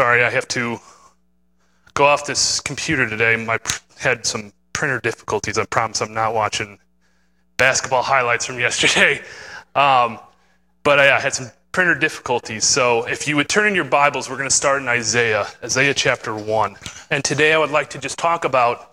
sorry, I have to go off this computer today. Had some printer difficulties. I promise I'm not watching basketball highlights from yesterday. But I had some printer difficulties. So if you would turn in your Bibles, we're going to start in Isaiah chapter 1. And today I would like to just talk about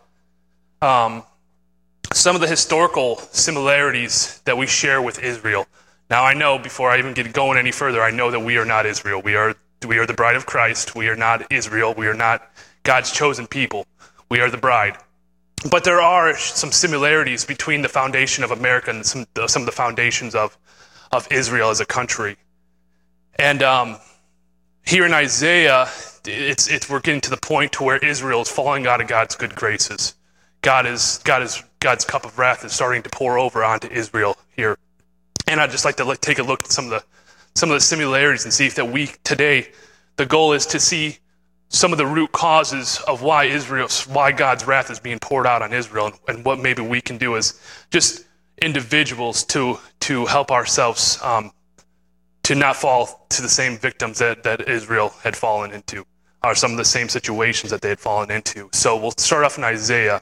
some of the historical similarities that we share with Israel. Now I know, before I even get going any further, I know that we are not Israel. We are the bride of Christ. We are not Israel. We are not God's chosen people. We are the bride. But there are some similarities between the foundation of America and some of the foundations of Israel as a country. And here in Isaiah, we're getting to the point to where Israel is falling out of God's good graces. God's cup of wrath is starting to pour over onto Israel here. And I'd just like to take a look at some of the similarities and see if that we today, the goal is to see some of the root causes of why God's wrath is being poured out on Israel, and what maybe we can do as just individuals to help ourselves to not fall to the same victims that Israel had fallen into, or some of the same situations that they had fallen into. So we'll start off in Isaiah.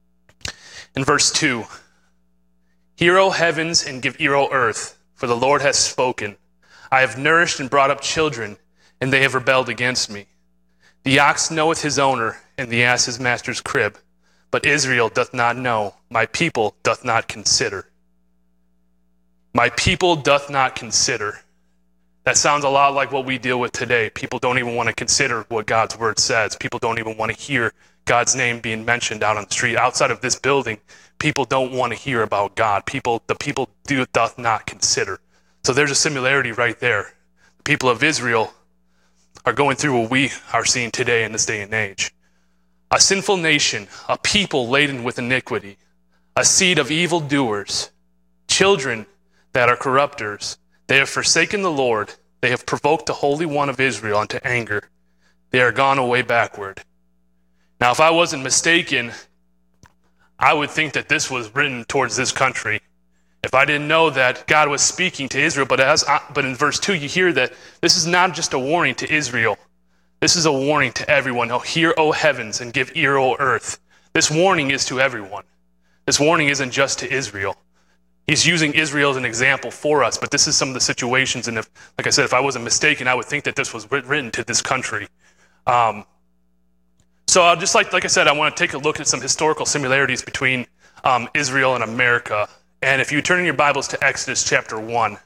In verse 2, "Hear, O heavens, and give ear, O earth, for the Lord has spoken. I have nourished and brought up children, and they have rebelled against me. The ox knoweth his owner, and the ass his master's crib. But Israel doth not know, my people doth not consider." My people doth not consider. That sounds a lot like what we deal with today. People don't even want to consider what God's word says. People don't even want to hear God's name being mentioned out on the street. Outside of this building, people don't want to hear about God. The people doth not consider. So there's a similarity right there. The people of Israel are going through what we are seeing today in this day and age. A sinful nation, a people laden with iniquity, a seed of evildoers, children that are corrupters. They have forsaken the Lord. They have provoked the Holy One of Israel unto anger. They are gone away backward. Now, if I wasn't mistaken, I would think that this was written towards this country. If I didn't know that God was speaking to Israel, but in verse 2, you hear that this is not just a warning to Israel. This is a warning to everyone. "Oh, hear, O heavens, and give ear, O earth." This warning is to everyone. This warning isn't just to Israel. He's using Israel as an example for us, but this is some of the situations, and like I said, if I wasn't mistaken, I would think that this was written to this country. So I'll just like I said, I want to take a look at some historical similarities between Israel and America. And if you turn in your Bibles to Exodus chapter 1,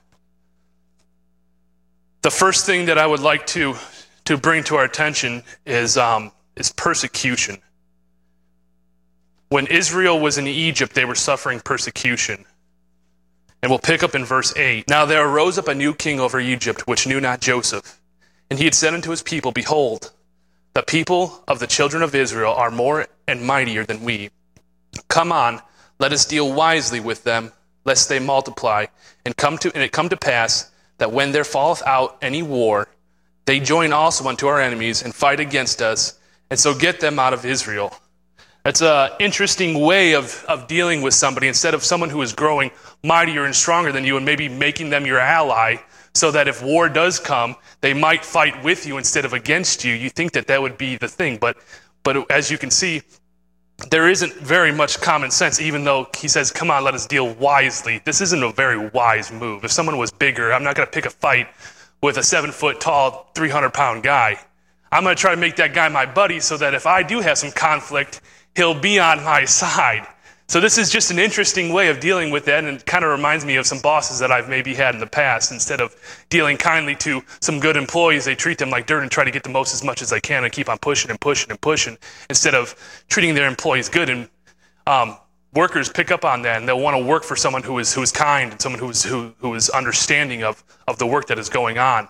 the first thing that I would like to bring to our attention is persecution. When Israel was in Egypt, they were suffering persecution. And we'll pick up in verse 8. "Now there arose up a new king over Egypt, which knew not Joseph. And he had said unto his people, Behold, the people of the children of Israel are more and mightier than we. Come on, let us deal wisely with them, lest they multiply. And it come to pass that when there falleth out any war, they join also unto our enemies and fight against us, and so get them out of Israel." That's an interesting way of dealing with somebody. Instead of someone who is growing mightier and stronger than you and maybe making them your ally, so that if war does come, they might fight with you instead of against you. You think that would be the thing. But as you can see, there isn't very much common sense, even though he says, "Come on, let us deal wisely." This isn't a very wise move. If someone was bigger, I'm not going to pick a fight with a 7-foot-tall, 300-pound guy. I'm going to try to make that guy my buddy so that if I do have some conflict, he'll be on my side. So this is just an interesting way of dealing with that, and it kind of reminds me of some bosses that I've maybe had in the past. Instead of dealing kindly to some good employees, they treat them like dirt and try to get the most as much as they can and keep on pushing and pushing and pushing instead of treating their employees good. And workers pick up on that, and they'll want to work for someone who is kind and someone who is understanding of the work that is going on.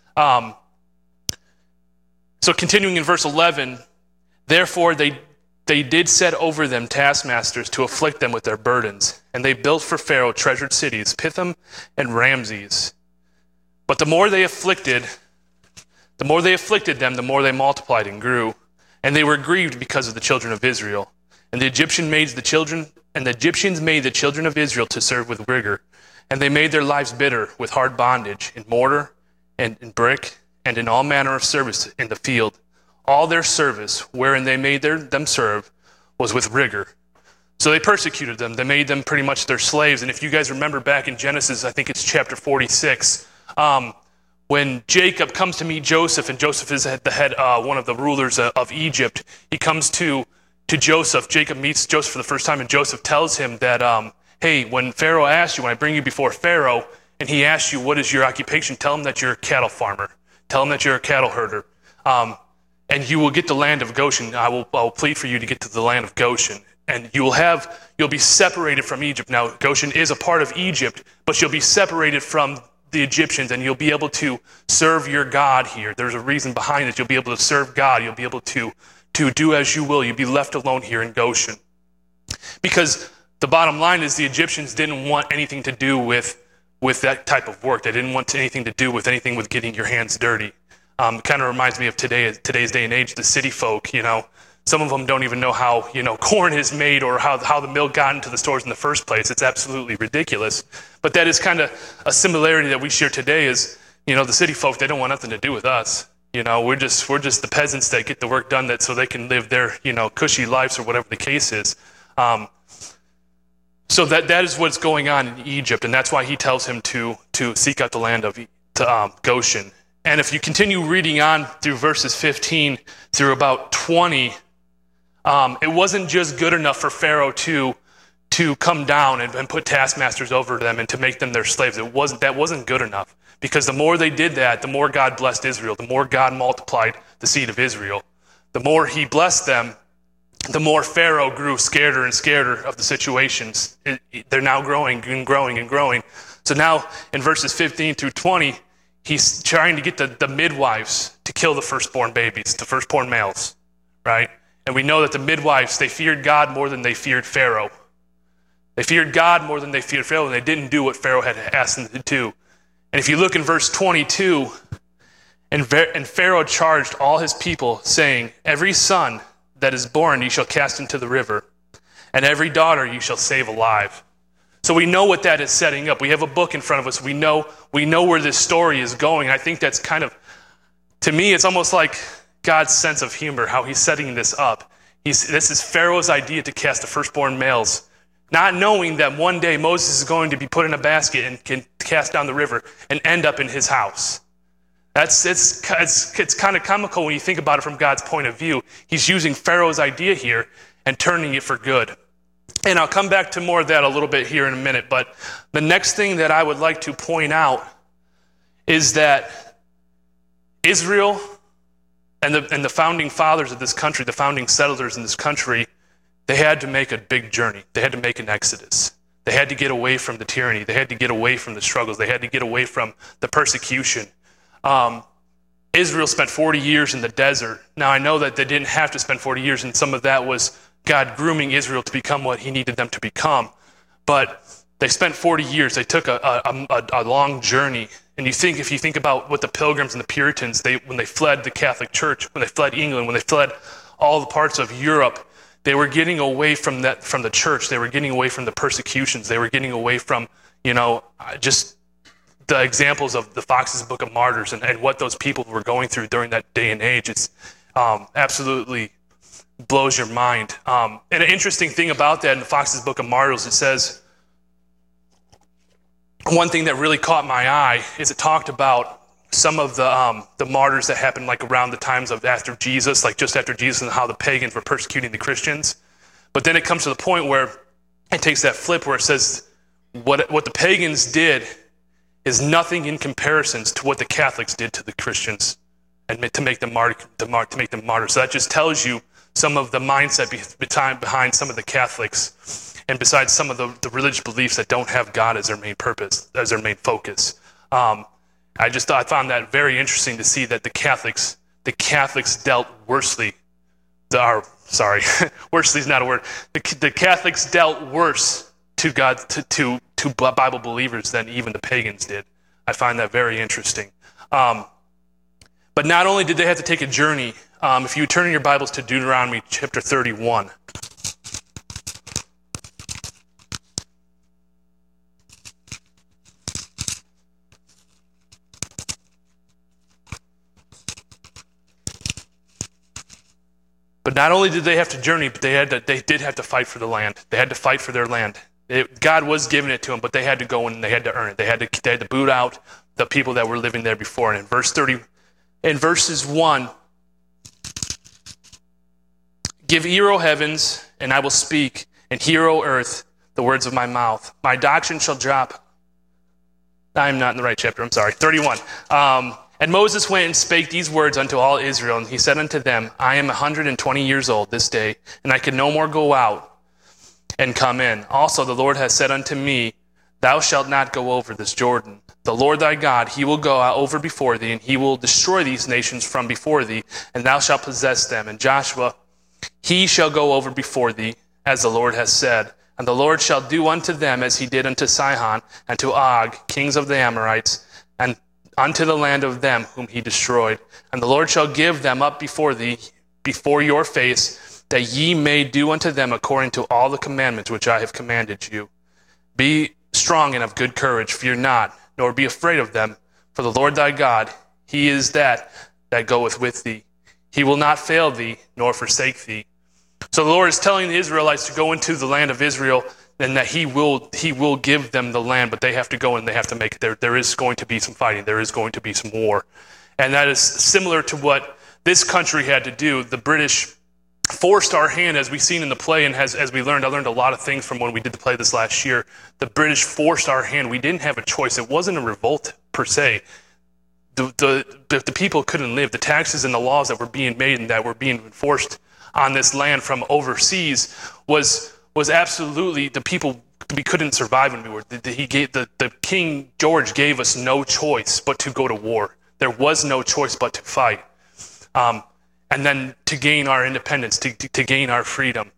So continuing in verse 11, "Therefore they did set over them taskmasters to afflict them with their burdens. And they built for Pharaoh treasured cities, Pithom and Ramses. But the more they afflicted them, the more they multiplied and grew. And they were grieved because of the children of Israel. And the Egyptians made the children of Israel to serve with rigor. And they made their lives bitter with hard bondage in mortar and in brick and in all manner of service in the field. all their service, wherein they made them serve, was with rigor. So they persecuted them. They made them pretty much their slaves. And if you guys remember back in Genesis, I think it's chapter 46, when Jacob comes to meet Joseph, and Joseph is the head, one of the rulers of Egypt, he comes to Joseph. Jacob meets Joseph for the first time, and Joseph tells him that, hey, when Pharaoh asks you, when I bring you before Pharaoh, and he asks you, what is your occupation? Tell him that you're a cattle farmer. Tell him that you're a cattle herder. And you will get the land of Goshen. I will plead for you to get to the land of Goshen. And you'll be separated from Egypt. Now, Goshen is a part of Egypt, but you'll be separated from the Egyptians, and you'll be able to serve your God here. There's a reason behind it. You'll be able to serve God. You'll be able to do as you will. You'll be left alone here in Goshen. Because the bottom line is the Egyptians didn't want anything to do with that type of work. They didn't want anything to do with anything with getting your hands dirty. Kind of reminds me of today's day and age, the city folk, Some of them don't even know how, corn is made or how the milk got into the stores in the first place. It's absolutely ridiculous. But that is kind of a similarity that we share today is, the city folk, they don't want nothing to do with us. We're just the peasants that get the work done so they can live their, cushy lives or whatever the case is. So that is what's going on in Egypt, and that's why he tells him to seek out the land of Goshen. And if you continue reading on through verses 15 through about 20, it wasn't just good enough for Pharaoh to come down and put taskmasters over them and to make them their slaves. That wasn't good enough, because the more they did that, the more God blessed Israel, the more God multiplied the seed of Israel. The more he blessed them, the more Pharaoh grew scareder and scareder of the situations. They're now growing and growing and growing. So now in verses 15 through 20, he's trying to get the midwives to kill the firstborn babies, the firstborn males, right? And we know that the midwives, they feared God more than they feared Pharaoh. They feared God more than they feared Pharaoh, and they didn't do what Pharaoh had asked them to do. And if you look in verse 22, and Pharaoh charged all his people, saying, every son that is born you shall cast into the river, and every daughter you shall save alive. So we know what that is setting up. We have a book in front of us. We know where this story is going. I think that's kind of, to me, it's almost like God's sense of humor, how he's setting this up. This is Pharaoh's idea to cast the firstborn males, not knowing that one day Moses is going to be put in a basket and can cast down the river and end up in his house. It's kind of comical when you think about it from God's point of view. He's using Pharaoh's idea here and turning it for good. And I'll come back to more of that a little bit here in a minute. But the next thing that I would like to point out is that Israel and the founding fathers of this country, the founding settlers in this country, they had to make a big journey. They had to make an exodus. They had to get away from the tyranny. They had to get away from the struggles. They had to get away from the persecution. Israel spent 40 years in the desert. Now, I know that they didn't have to spend 40 years, and some of that was God grooming Israel to become what he needed them to become. But they spent 40 years. They took a long journey. And if you think about what the Pilgrims and the Puritans, when they fled the Catholic Church, when they fled England, when they fled all the parts of Europe, they were getting away from the church. They were getting away from the persecutions. They were getting away from, just the examples of the Fox's Book of Martyrs and what those people were going through during that day and age. It's absolutely blows your mind. And an interesting thing about that in the Fox's Book of Martyrs, it says, one thing that really caught my eye is it talked about some of the martyrs that happened like around the times of after Jesus, like just after Jesus, and how the pagans were persecuting the Christians. But then it comes to the point where it takes that flip where it says what the pagans did is nothing in comparison to what the Catholics did to the Christians and to make them martyrs. So that just tells you some of the mindset behind some of the Catholics, and besides some of the religious beliefs that don't have God as their main purpose, as their main focus. I found that very interesting to see that the Catholics dealt worsely. Worsely is not a word. The Catholics dealt worse to God, to Bible believers than even the pagans did. I find that very interesting. But not only did they have to take a journey, if you turn in your Bibles to Deuteronomy chapter 31, But not only did they have to journey, but they did have to fight for the land. They had to fight for their land. God was giving it to them, but they had to go and they had to earn it. They had to boot out the people that were living there before. And in verses 1, give ear, O heavens, and I will speak, and hear, O earth, the words of my mouth. My doctrine shall drop. I'm not in the right chapter, I'm sorry. 31. And Moses went and spake these words unto all Israel, and he said unto them, I am 120 years old this day, and I can no more go out and come in. Also the Lord has said unto me, thou shalt not go over this Jordan. The Lord thy God, he will go out over before thee, and he will destroy these nations from before thee, and thou shalt possess them. And Joshua, he shall go over before thee, as the Lord has said. And the Lord shall do unto them as he did unto Sihon and to Og, kings of the Amorites, and unto the land of them whom he destroyed. And the Lord shall give them up before thee, before your face, that ye may do unto them according to all the commandments which I have commanded you. Be strong and of good courage, fear not, nor be afraid of them. For the Lord thy God, he is that goeth with thee. He will not fail thee, nor forsake thee. So the Lord is telling the Israelites to go into the land of Israel, and that he will give them the land, but they have to go and they have to make it there. There is going to be some fighting. There is going to be some war. And that is similar to what this country had to do. The British forced our hand, as we've seen in the play, and as we learned. I learned a lot of things from when we did the play this last year. The British forced our hand. We didn't have a choice. It wasn't a revolt per se. The people couldn't live. The taxes and the laws that were being made and that were being enforced on this land from overseas was absolutely, the people, we couldn't survive anymore. The King George gave us no choice but to go to war. There was no choice but to fight. And then to gain our independence, to gain our freedom.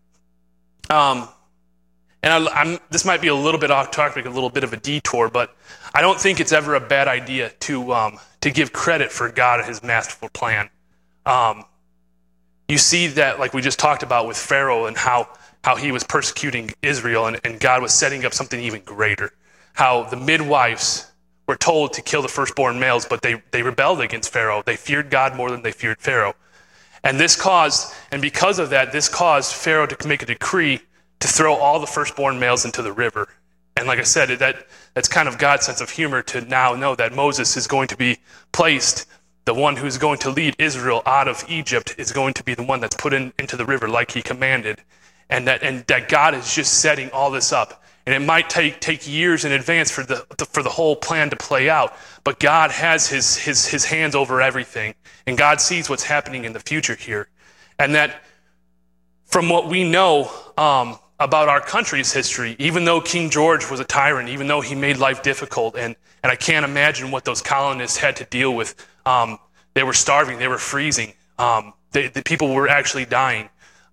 This might be a little bit off topic, a little bit of a detour, but I don't think it's ever a bad idea to give credit for God and his masterful plan. You see that, like we just talked about with Pharaoh, and how he was persecuting Israel, and God was setting up something even greater. How the midwives were told to kill the firstborn males, but they rebelled against Pharaoh. They feared God more than they feared Pharaoh. And because of that, this caused Pharaoh to make a decree to throw all the firstborn males into the river. And like I said, that's kind of God's sense of humor to now know that Moses is going to be placed. The one who's going to lead Israel out of Egypt is going to be the one that's put into the river like he commanded. And that God is just setting all this up. And it might take years in advance for the whole plan to play out. But God has his hands over everything. And God sees what's happening in the future here. And that from what we know about our country's history, even though King George was a tyrant, even though he made life difficult, and I can't imagine what those colonists had to deal with. They were starving, they were freezing. The people were actually dying.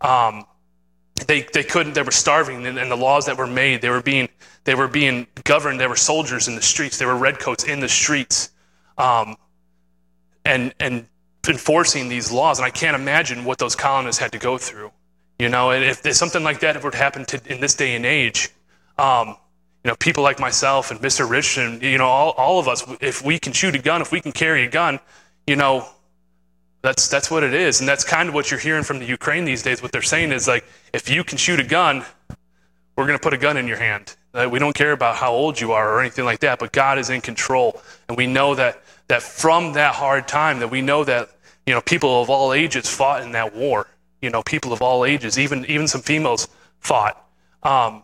They were starving, and the laws that were made, they were being governed. There were soldiers in the streets. There were redcoats in the streets, and enforcing these laws. And I can't imagine what those colonists had to go through. You know, and if something like that would happen in this day and age, people like myself and Mr. Rich and, all of us, if we can shoot a gun, if we can carry a gun, that's what it is. And that's kind of what you're hearing from the Ukraine these days. What they're saying is, like, if you can shoot a gun, we're going to put a gun in your hand. We don't care about how old you are or anything like that, but God is in control. And we know that from that hard time, that we know that, people of all ages fought in that war. People of all ages, even some females fought. But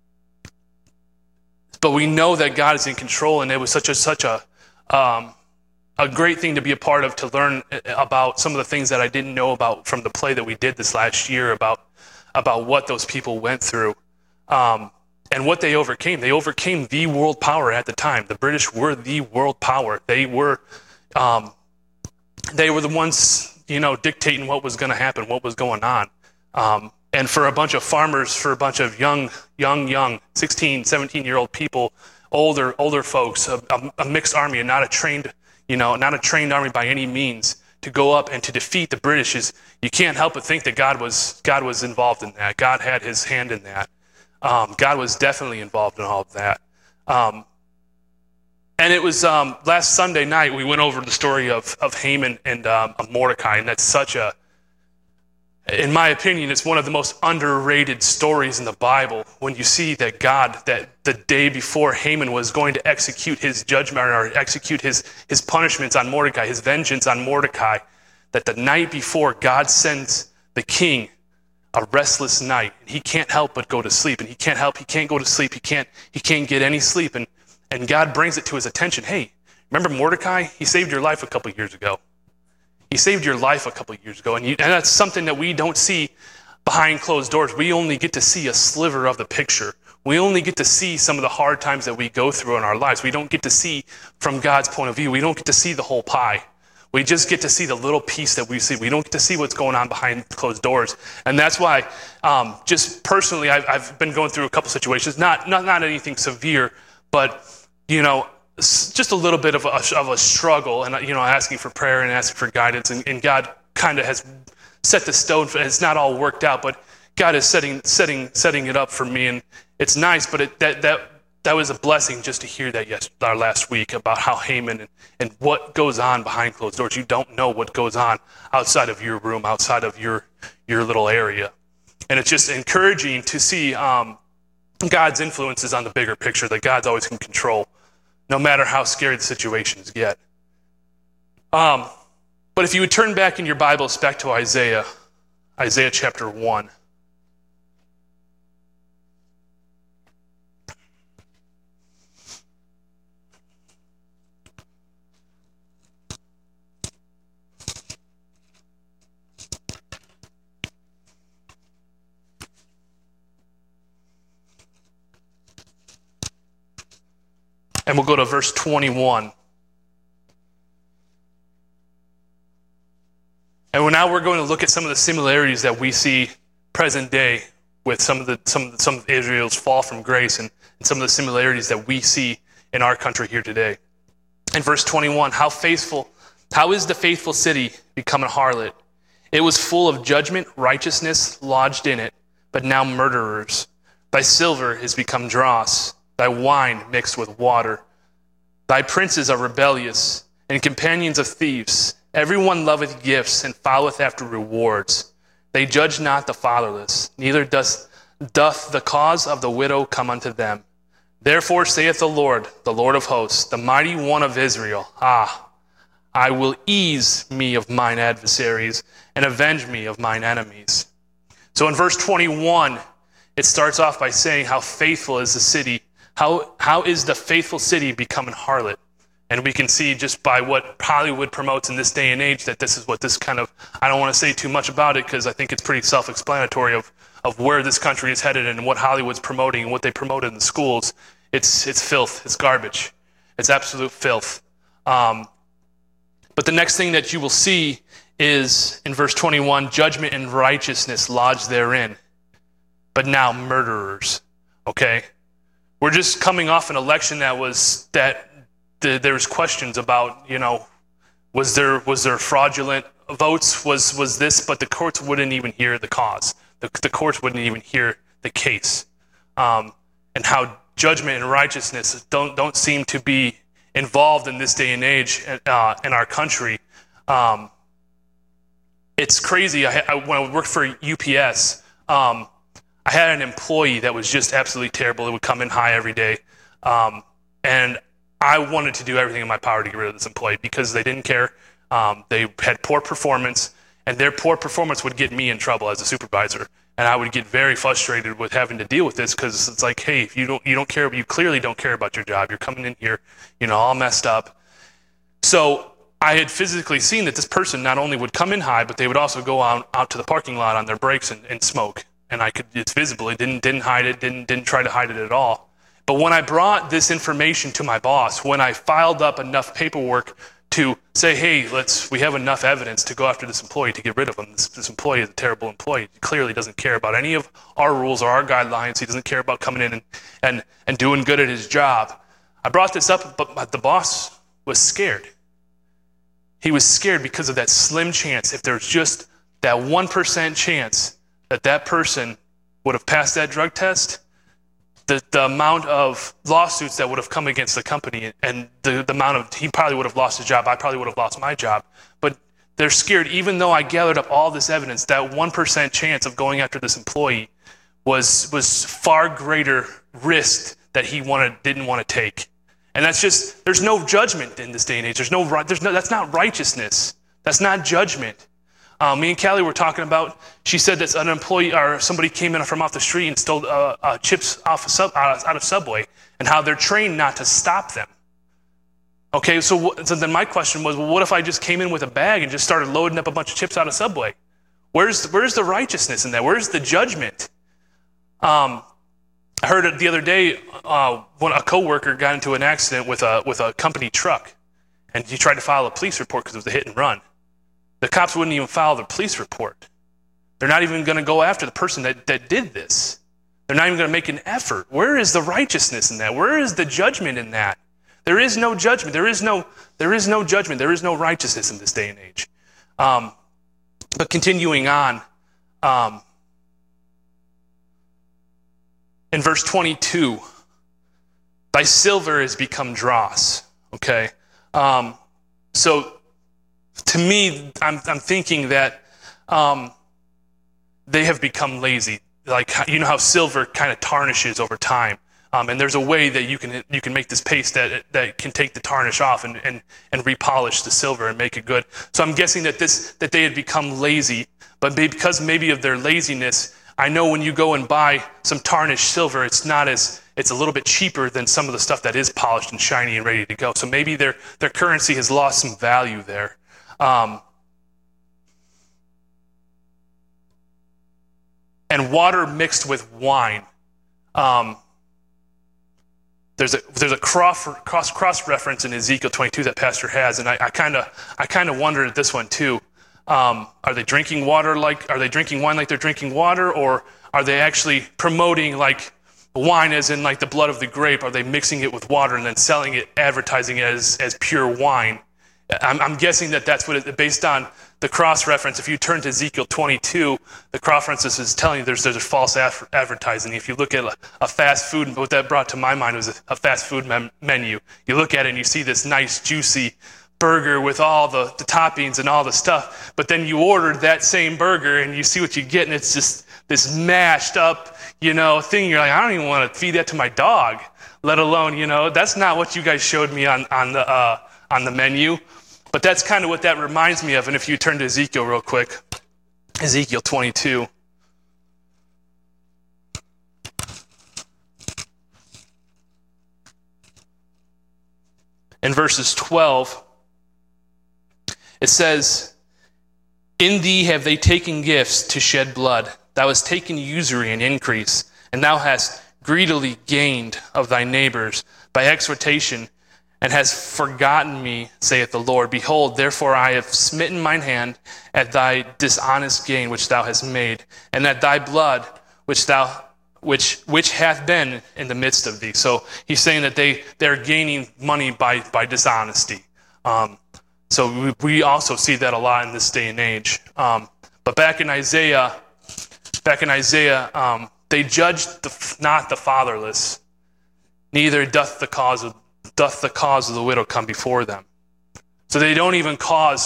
we know that God is in control, and it was such a great thing to be a part of, to learn about some of the things that I didn't know about from the play that we did this last year about what those people went through, and what they overcame. They overcame the world power at the time. The British were the world power. They were the ones, dictating what was going to happen, what was going on. And for a bunch of farmers, for a bunch of young 16, 17-year-old people, older folks, a mixed army, and not a trained army by any means, to go up and to defeat the British, you can't help but think that God was involved in that. God had his hand in that. God was definitely involved in all of that. And it was last Sunday night we went over the story of Haman and Mordecai, and that's such a In my opinion, it's one of the most underrated stories in the Bible when you see that God, that the day before Haman was going to execute his judgment or execute his punishments on Mordecai, his vengeance on Mordecai, that the night before God sends the king a restless night, and he can't help but go to sleep, and he can't go to sleep, he can't get any sleep, and God brings it to his attention. Hey, remember Mordecai? He saved your life a couple years ago. He saved your life a couple years ago, and that's something that we don't see behind closed doors. We only get to see a sliver of the picture. We only get to see some of the hard times that we go through in our lives. We don't get to see from God's point of view. We don't get to see the whole pie. We just get to see the little piece that we see. We don't get to see what's going on behind closed doors. And that's why, just personally, I've been going through a couple situations, not anything severe, but, just a little bit of a struggle, and asking for prayer and asking for guidance, and God kind of has set the stone. It's not all worked out, but God is setting it up for me, and it's nice. But that was a blessing just to hear that last week about how Haman and what goes on behind closed doors. You don't know what goes on outside of your room, outside of your little area, and it's just encouraging to see God's influences on the bigger picture. That God's always in control, no matter how scary the situations get. But if you would turn back in your Bibles back to Isaiah chapter 1. And we'll go to verse 21. And now we're going to look at some of the similarities that we see present day with some of Israel's fall from grace and some of the similarities that we see in our country here today. In verse 21, how is the faithful city become a harlot? It was full of judgment, righteousness lodged in it, but now murderers. Thy silver is become dross, thy wine mixed with water. Thy princes are rebellious, and companions of thieves. Everyone loveth gifts, and followeth after rewards. They judge not the fatherless, neither doth the cause of the widow come unto them. Therefore saith the Lord of hosts, the mighty one of Israel, I will ease me of mine adversaries, and avenge me of mine enemies. So in verse 21, it starts off by saying how faithful is the city. How is the faithful city becoming harlot? And we can see just by what Hollywood promotes in this day and age that this is what this kind of, I don't want to say too much about it because I think it's pretty self-explanatory of where this country is headed and what Hollywood's promoting and what they promote in the schools. It's filth. It's garbage. It's absolute filth. But the next thing that you will see is in verse 21, judgment and righteousness lodged therein, but now murderers. Okay? We're just coming off an election there was questions about, was there fraudulent votes? Was this? But the courts wouldn't even hear the cause. The courts wouldn't even hear the case. And how judgment and righteousness don't seem to be involved in this day and age in our country. It's crazy. When I worked for UPS, I had an employee that was just absolutely terrible. It would come in high every day. And I wanted to do everything in my power to get rid of this employee because they didn't care. They had poor performance, and their poor performance would get me in trouble as a supervisor. And I would get very frustrated with having to deal with this because it's like, hey, if you don't care, you clearly don't care about your job. You're coming in here, all messed up. So I had physically seen that this person not only would come in high, but they would also go out to the parking lot on their breaks and smoke. And it's visible. It didn't hide it, didn't try to hide it at all. But when I brought this information to my boss, when I filed up enough paperwork to say, hey, we have enough evidence to go after this employee to get rid of him. This employee is a terrible employee. He clearly doesn't care about any of our rules or our guidelines. He doesn't care about coming in and doing good at his job. I brought this up, but the boss was scared. He was scared because of that slim chance. If there's just that 1% chance that person would have passed that drug test, the amount of lawsuits that would have come against the company and the amount of, he probably would have lost his job, I probably would have lost my job. But They're scared, even though I gathered up all this evidence, that 1% chance of going after this employee was far greater risk that he didn't want to take. And that's just, there's no judgment in this day and age. That's not righteousness. That's not judgment. Me and Callie were talking about, she said that an employee or somebody came in from off the street and stole chips out of Subway, and how they're trained not to stop them. Okay, so then my question was, well, what if I just came in with a bag and just started loading up a bunch of chips out of Subway? Where's the righteousness in that? Where's the judgment? I heard it the other day when a coworker got into an accident with a company truck, and he tried to file a police report because it was a hit and run. The cops wouldn't even file the police report. They're not even going to go after the person that did this. They're not even going to make an effort. Where is the righteousness in that? Where is the judgment in that? There is no judgment. There is no judgment. There is no righteousness in this day and age. But continuing on, in verse 22, thy silver has become dross. Okay, so to me, I'm thinking that they have become lazy. Like, you know how silver kind of tarnishes over time. And there's a way that you can make this paste that can take the tarnish off and repolish the silver and make it good. So I'm guessing that they had become lazy, but because maybe of their laziness, I know when you go and buy some tarnished silver, it's a little bit cheaper than some of the stuff that is polished and shiny and ready to go. So maybe their currency has lost some value there. And water mixed with wine. There's a cross reference in Ezekiel 22 that Pastor has, and I kind of wondered at this one too. Are they drinking wine like they're drinking water, or are they actually promoting like wine as in like the blood of the grape? Are they mixing it with water and then selling it, advertising it as pure wine? I'm guessing that's what it, based on the cross-reference. If you turn to Ezekiel 22, the cross-reference is telling you there's a false advertising. If you look at a fast food, what that brought to my mind was a fast food menu. You look at it and you see this nice, juicy burger with all the toppings and all the stuff, but then you ordered that same burger and you see what you get, and it's just this mashed up, thing. You're like, I don't even want to feed that to my dog, let alone, that's not what you guys showed me on the menu. But that's kind of what that reminds me of. And if you turn to Ezekiel real quick, Ezekiel 22. In verses 12, it says, in thee have they taken gifts to shed blood. Thou hast taken usury and increase, and thou hast greedily gained of thy neighbors by exhortation, and has forgotten me, saith the Lord. Behold, therefore I have smitten mine hand at thy dishonest gain which thou hast made, and at thy blood which hath been in the midst of thee. So he's saying that they're gaining money by dishonesty. So we also see that a lot in this day and age. But back in Isaiah, they judge not the fatherless, neither doth the cause of the widow come before them. So they don't even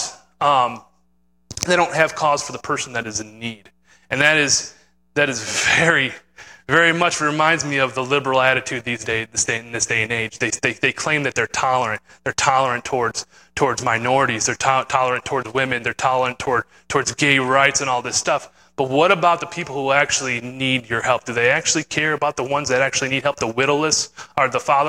they don't have cause for the person that is in need. And that is very, very much reminds me of the liberal attitude in this day and age. They claim that they're tolerant. They're tolerant towards minorities. They're tolerant towards women. They're tolerant towards gay rights and all this stuff. But what about the people who actually need your help? Do they actually care about the ones that actually need help? The widowless, or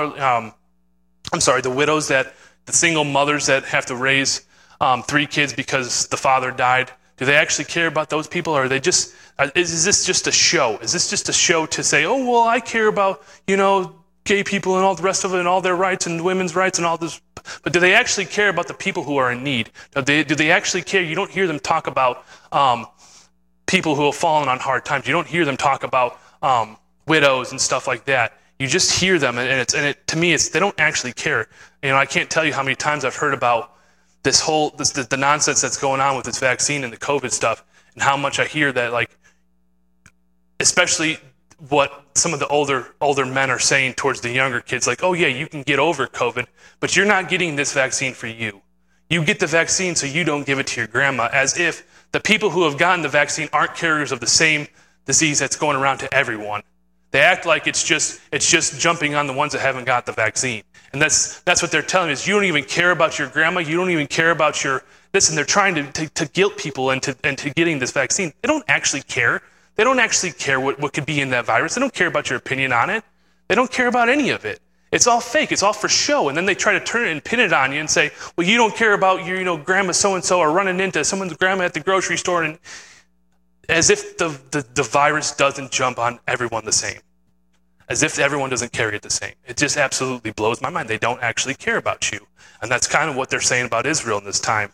the widows, the single mothers that have to raise 3 kids because the father died. Do they actually care about those people, or are they just? Is this just a show? Is this just a show to say, oh well, I care about gay people and all the rest of it and all their rights and women's rights and all this? But do they actually care about the people who are in need? Do they actually care? You don't hear them talk about people who have fallen on hard times. You don't hear them talk about widows and stuff like that. You just hear them, and to me, they don't actually care. I can't tell you how many times I've heard about the nonsense that's going on with this vaccine and the COVID stuff, and how much I hear that, like, especially what some of the older men are saying towards the younger kids, like, oh yeah, you can get over COVID, but you're not getting this vaccine for you. You get the vaccine so you don't give it to your grandma, as if the people who have gotten the vaccine aren't carriers of the same disease that's going around to everyone. They act like it's just jumping on the ones that haven't got the vaccine. And that's what they're telling us. You don't even care about your grandma. You don't even care about your this. And they're trying to guilt people into getting this vaccine. They don't actually care. They don't actually care what could be in that virus. They don't care about your opinion on it. They don't care about any of it. It's all fake. It's all for show. And then they try to turn it and pin it on you and say, well, you don't care about your, grandma so-and-so, or running into someone's grandma at the grocery store, and as if the virus doesn't jump on everyone the same. As if everyone doesn't carry it the same. It just absolutely blows my mind. They don't actually care about you. And that's kind of what they're saying about Israel in this time.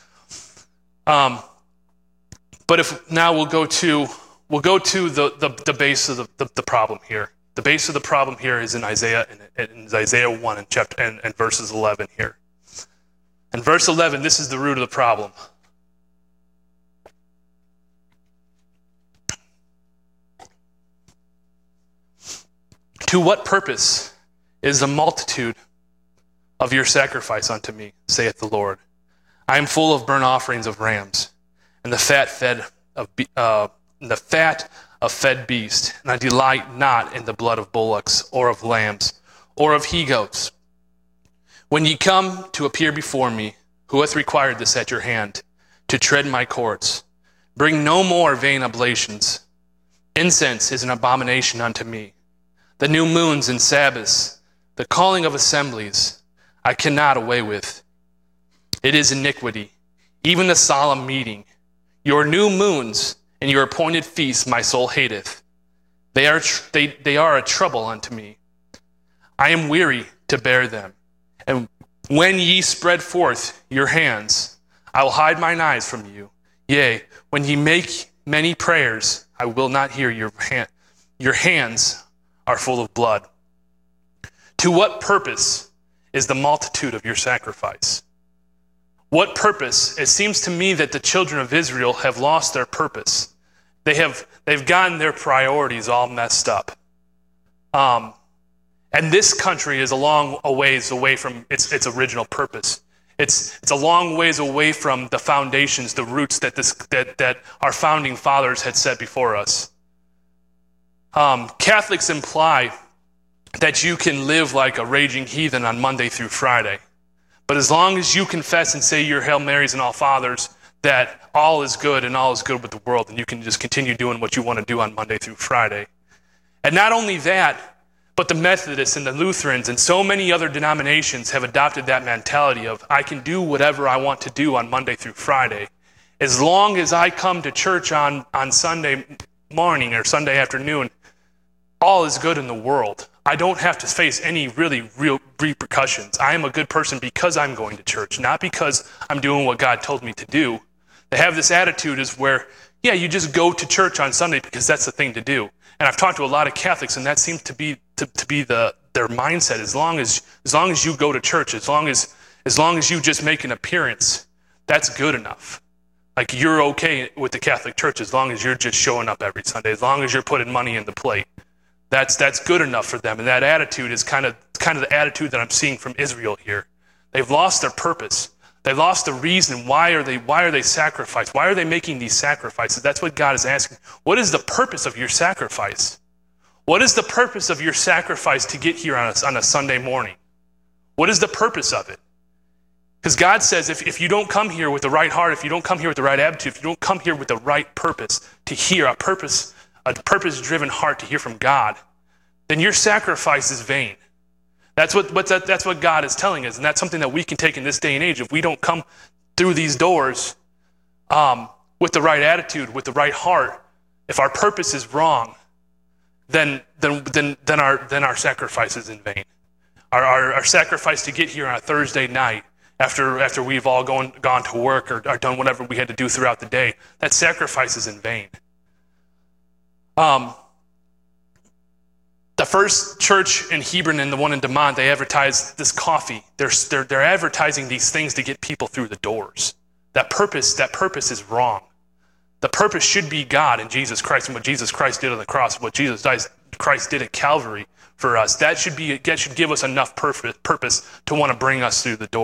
But if now we'll go to the base of the problem here. The base of the problem here is in Isaiah 1 and verses 11 here. In verse 11, this is the root of the problem. To what purpose is the multitude of your sacrifice unto me, saith the Lord? I am full of burnt offerings of rams, and the fat of fed beast, and I delight not in the blood of bullocks, or of lambs, or of he-goats. When ye come to appear before me, who hath required this at your hand, to tread my courts? Bring no more vain oblations. Incense is an abomination unto me. The new moons and Sabbaths, the calling of assemblies, I cannot away with. It is iniquity, even the solemn meeting. Your new moons and your appointed feasts my soul hateth. They are a trouble unto me. I am weary to bear them. And when ye spread forth your hands, I will hide mine eyes from you. Yea, when ye make many prayers, I will not hear your hands are full of blood. To what purpose is the multitude of your sacrifice? What purpose? It seems to me that the children of Israel have lost their purpose. They've gotten their priorities all messed up. And this country is a long ways away from its original purpose. It's a long ways away from the foundations, the roots that our founding fathers had set before us. Catholics imply that you can live like a raging heathen on Monday through Friday. But as long as you confess and say your Hail Marys and All Fathers, that all is good and all is good with the world, and you can just continue doing what you want to do on Monday through Friday. And not only that, but the Methodists and the Lutherans and so many other denominations have adopted that mentality of, I can do whatever I want to do on Monday through Friday. As long as I come to church on Sunday morning or Sunday afternoon, all is good in the world. I don't have to face any real repercussions. I am a good person because I'm going to church, not because I'm doing what God told me to do. They have this attitude is where, yeah, you just go to church on Sunday because that's the thing to do. And I've talked to a lot of Catholics, and that seems to be their mindset. As long as you go to church, as long as you just make an appearance, that's good enough. Like, you're okay with the Catholic Church as long as you're just showing up every Sunday, as long as you're putting money in the plate. That's good enough for them. And that attitude is kind of the attitude that I'm seeing from Israel here. They've lost their purpose. They lost the reason. Why are they sacrificed? Why are they making these sacrifices? That's what God is asking. What is the purpose of your sacrifice? What is the purpose of your sacrifice to get here on a Sunday morning? What is the purpose of it? Because God says if you don't come here with the right heart, if you don't come here with the right attitude, if you don't come here with the right purpose to hear, a purpose-driven heart to hear from God, then your sacrifice is vain. That's what God is telling us, and that's something that we can take in this day and age. If we don't come through these doors with the right attitude, with the right heart, if our purpose is wrong, then our sacrifice is in vain. Our sacrifice to get here on a Thursday night after we've all gone to work or done whatever we had to do throughout the day, that sacrifice is in vain. The first church in Hebron and the one in DeMont, they advertised this coffee. They're advertising these things to get people through the doors. That purpose is wrong. The purpose should be God and Jesus Christ and what Jesus Christ did on the cross, what Jesus Christ did at Calvary for us. That should give us enough purpose to want to bring us through the door,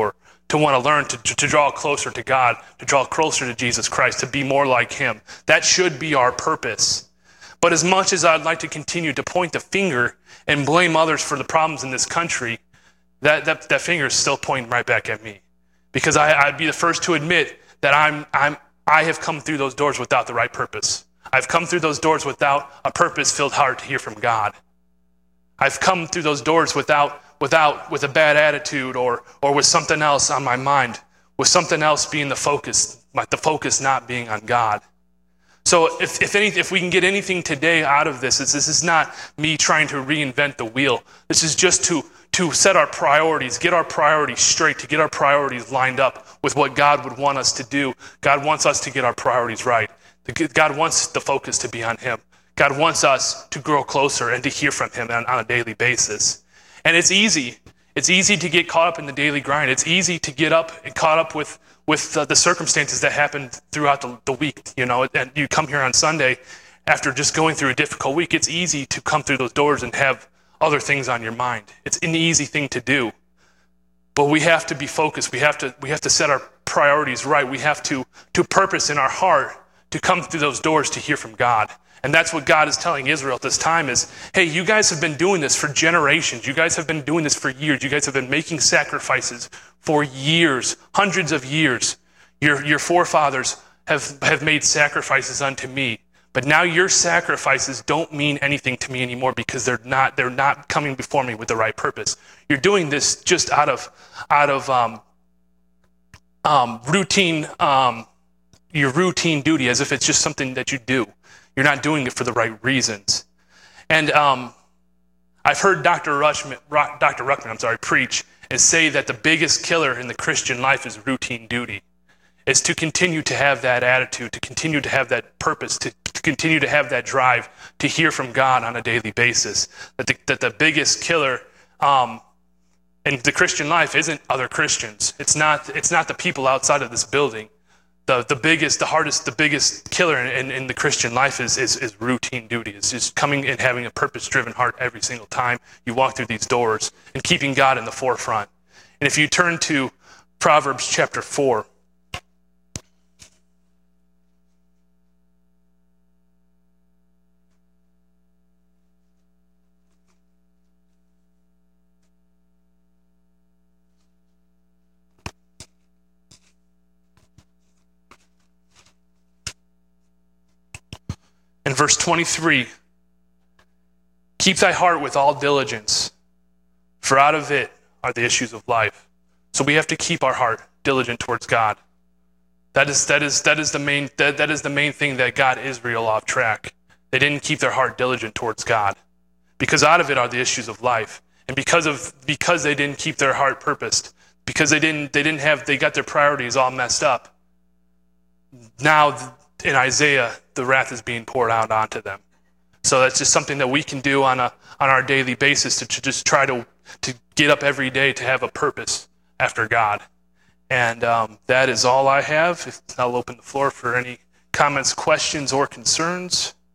to want to learn to draw closer to God, to draw closer to Jesus Christ, to be more like him. That should be our purpose. But as much as I'd like to continue to point the finger and blame others for the problems in this country, that finger is still pointing right back at me. Because I'd be the first to admit that I have come through those doors without the right purpose. I've come through those doors without a purpose-filled heart to hear from God. I've come through those doors with a bad attitude or with something else on my mind, with something else being the focus not being on God. So if we can get anything today out of this is not me trying to reinvent the wheel. This is just to set our priorities, get our priorities straight, to get our priorities lined up with what God would want us to do. God wants us to get our priorities right. God wants the focus to be on him. God wants us to grow closer and to hear from him on a daily basis. And it's easy. It's easy to get caught up in the daily grind. It's easy to get caught up with the circumstances that happen throughout the week. And you come here on Sunday after just going through a difficult week. It's easy to come through those doors and have other things on your mind. It's an easy thing to do. But we have to be focused. We have to set our priorities right. We have to purpose in our heart to come through those doors to hear from God. And that's what God is telling Israel at this time is, hey, you guys have been doing this for generations. You guys have been doing this for years. You guys have been making sacrifices for years, hundreds of years. Your forefathers have made sacrifices unto me. But now your sacrifices don't mean anything to me anymore because they're not coming before me with the right purpose. You're doing this just out of routine, your routine duty, as if it's just something that you do. You're not doing it for the right reasons. And I've heard Dr. Ruckman preach and say that the biggest killer in the Christian life is routine duty. Is to continue to have that attitude, to continue to have that purpose, to continue to have that drive to hear from God on a daily basis. That the biggest killer in the Christian life isn't other Christians. It's not the people outside of this building. The biggest killer in the Christian life is routine duty. It's just coming and having a purpose-driven heart every single time you walk through these doors and keeping God in the forefront. And if you turn to Proverbs chapter 4, in verse 23, keep thy heart with all diligence, for out of it are the issues of life. So we have to keep our heart diligent towards God. That is the main thing that got Israel off track. They didn't keep their heart diligent towards God, because out of it are the issues of life. And because they didn't keep their heart purposed, because they got their priorities all messed up. Now in Isaiah, the wrath is being poured out onto them. So that's just something that we can do on our daily basis to just try to get up every day to have a purpose after God. And that is all I have. I'll open the floor for any comments, questions, or concerns.